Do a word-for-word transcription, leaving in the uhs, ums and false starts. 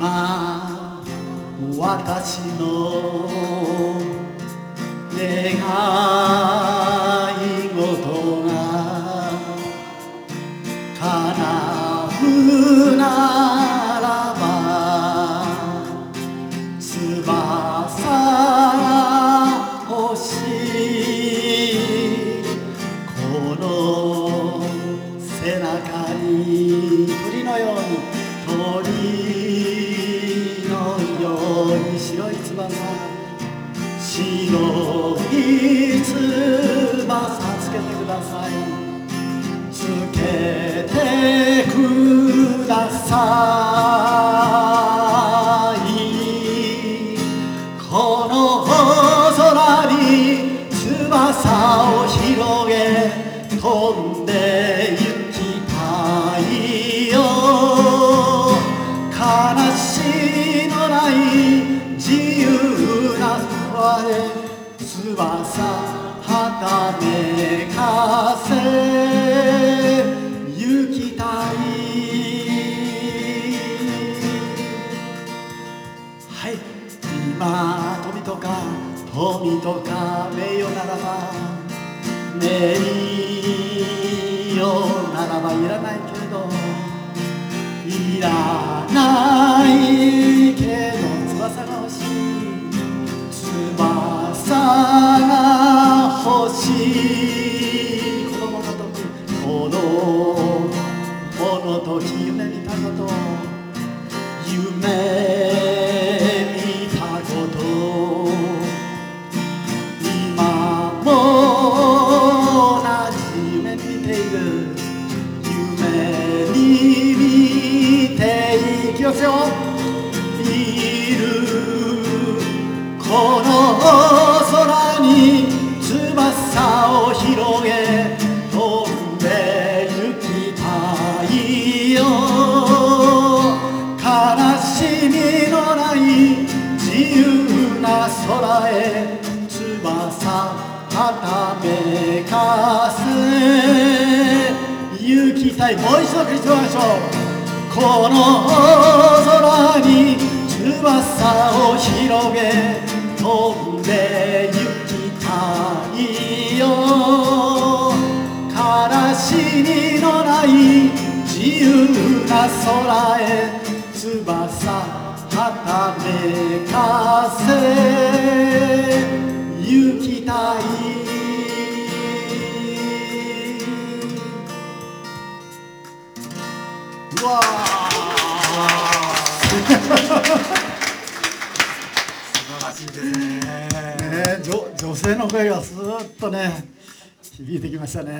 今私の願い事が叶うならば翼欲しいこの背中に鳥のように鳥のように白い翼白い翼つけてくださいつけてくださいこの空に翼を広げ飛んで行きたいよ悲しみのない自由な空へ翼はためかせ行きたいはい今富とか富とか名誉ならば名誉ならばいらないけれどいらないけど翼が欲しい翼が欲しい子供の時子供の時夢見たこと夢見たこと今も同じ夢見ている夢に見ていきますよいるこの空に翼を広げ飛んで行きたいよ悲しみのない自由な空へ翼はためかせ行きたいもう一度繰り返しましょうこの空に翼を広げ飛んで行きたいよ悲しみのない自由な空へ翼はためかせ行きたいうわいいですね。 ね、女、女性の声がスーッとね響いてきましたね。